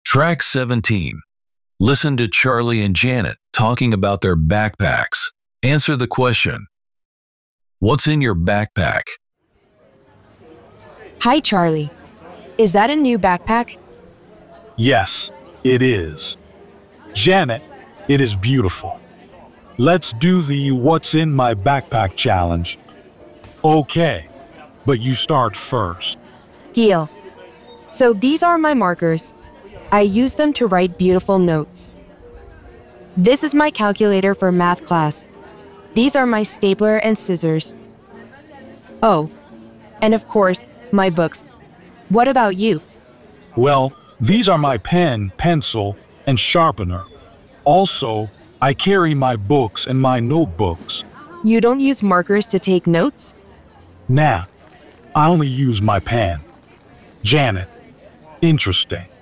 Track 17. Listen to Charlie and Janet talking about their backpacks. Answer the question. What's in your backpack? Hi, Charlie. Is that a new backpack? Yes, it is. Janet, it is beautiful. Let's do the What's in My Backpack challenge. Okay, but you start first. Deal. So these are my markers. I use them to write beautiful notes. This is my calculator for math class. These are my stapler and scissors. Oh, and of course, my books. What about you? Well, these are my pen, pencil, and sharpener. Also, I carry my books and my notebooks. You don't use markers to take notes? Nah, I only use my pen. Janet, interesting.